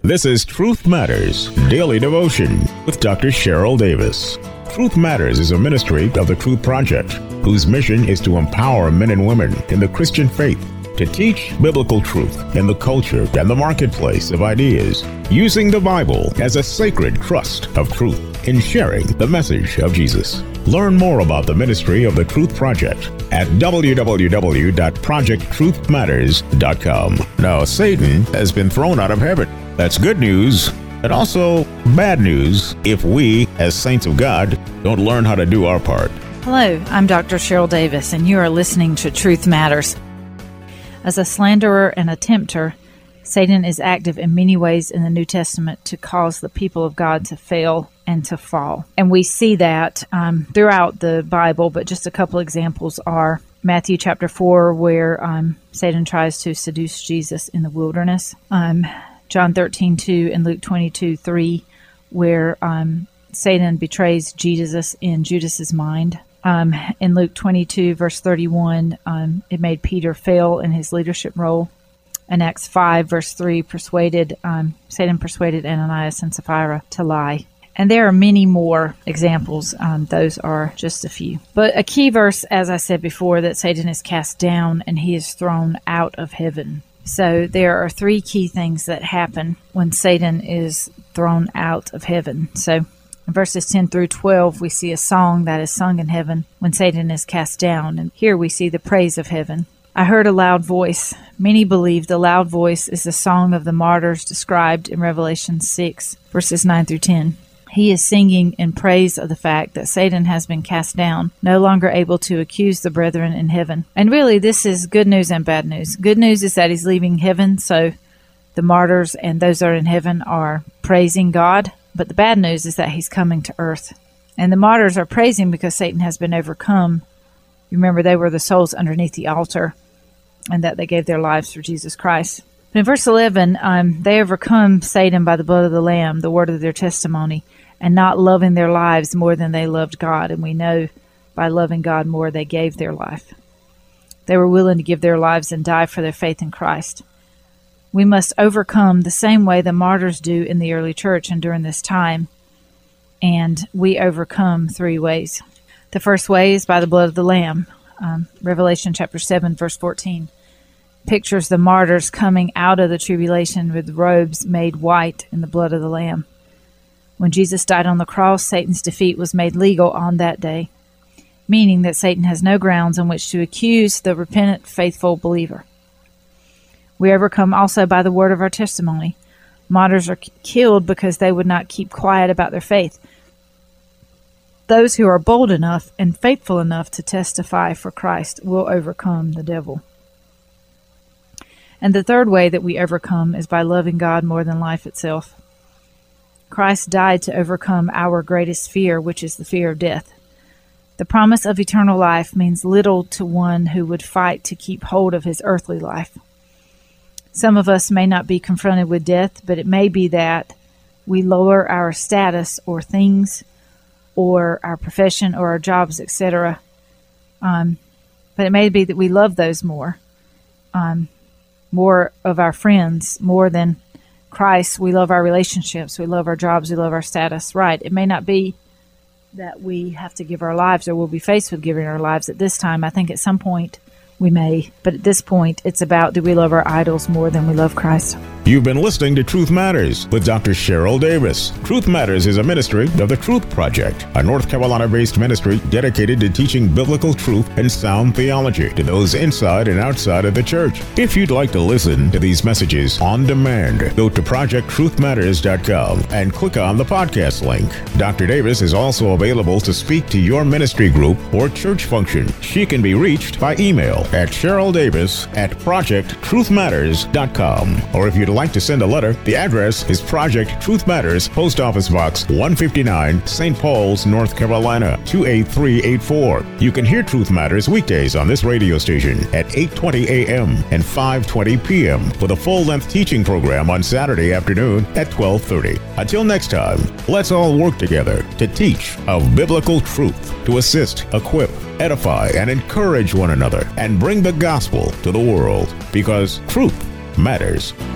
This is Truth Matters Daily Devotion with Dr. Cheryl Davis. Truth Matters is a ministry of the Truth Project, whose mission is to empower men and women in the Christian faith to teach biblical truth in the culture and the marketplace of ideas, using the Bible as a sacred trust of truth in sharing the message of Jesus. Learn more about the ministry of the Truth Project at www.projecttruthmatters.com. Now, Satan has been thrown out of heaven. That's good news, and also bad news if we, as saints of God, don't learn how to do our part. Hello, I'm Dr. Cheryl Davis, and you are listening to Truth Matters. As a slanderer and a tempter, Satan is active in many ways in the New Testament to cause the people of God to fail and to fall. And we see that throughout the Bible, but just a couple examples are Matthew chapter 4, where Satan tries to seduce Jesus in the wilderness. John 13:2 and Luke 22:3, where Satan betrays Jesus in Judas's mind. In Luke 22, verse 31, it made Peter fail in his leadership role. In Acts 5, verse 3, Satan persuaded Ananias and Sapphira to lie. And there are many more examples. Those are just a few. But a key verse, as I said before, that Satan is cast down and he is thrown out of heaven. So there are three key things that happen when Satan is thrown out of heaven. So in verses 10 through 12, we see a song that is sung in heaven when Satan is cast down. And here we see the praise of heaven. I heard a loud voice. Many believe the loud voice is the song of the martyrs described in Revelation 6, verses 9 through 10. He is singing in praise of the fact that Satan has been cast down, no longer able to accuse the brethren in heaven. And really, this is good news and bad news. Good news is that he's leaving heaven, so the martyrs and those that are in heaven are praising God. But the bad news is that he's coming to earth. And the martyrs are praising because Satan has been overcome. Remember, they were the souls underneath the altar, and that they gave their lives for Jesus Christ. But in verse 11, they overcome Satan by the blood of the Lamb, the word of their testimony, and not loving their lives more than they loved God. And we know by loving God more, they gave their life. They were willing to give their lives and die for their faith in Christ. We must overcome the same way the martyrs do in the early church and during this time. And we overcome three ways. The first way is by the blood of the Lamb. Revelation chapter 7, verse 14 pictures the martyrs coming out of the tribulation with robes made white in the blood of the Lamb. When Jesus died on the cross, Satan's defeat was made legal on that day, meaning that Satan has no grounds on which to accuse the repentant, faithful believer. We overcome also by the word of our testimony. Martyrs are killed because they would not keep quiet about their faith. Those who are bold enough and faithful enough to testify for Christ will overcome the devil. And the third way that we overcome is by loving God more than life itself. Christ died to overcome our greatest fear, which is the fear of death. The promise of eternal life means little to one who would fight to keep hold of his earthly life. Some of us may not be confronted with death, but it may be that we lower our status or things or our profession or our jobs, etc. But it may be that we love those more of our friends, more than Christ. We love our relationships, we love our jobs, we love our status. Right. It may not be that we have to give our lives or we'll be faced with giving our lives at this time. I think at some point we may, but at this point it's about, do we love our idols more than we love Christ? You've been listening to Truth Matters with Dr. Cheryl Davis. Truth Matters is a ministry of the Truth Project, a North Carolina-based ministry dedicated to teaching biblical truth and sound theology to those inside and outside of the church. If you'd like to listen to these messages on demand, go to projecttruthmatters.com and click on the podcast link. Dr. Davis is also available to speak to your ministry group or church function. She can be reached by email at CherylDavis@projecttruthmatters.com. Or if you'd like to send a letter, the address is Project Truth Matters, Post Office Box 159, St. Paul's, North Carolina 28384. You can hear Truth Matters weekdays on this radio station at 8:20 a.m. and 5:20 p.m. with a full-length teaching program on Saturday afternoon at 12:30. Until next time, let's all work together to teach of biblical truth, to assist, equip, edify, and encourage one another, and bring the gospel to the world, because truth matters.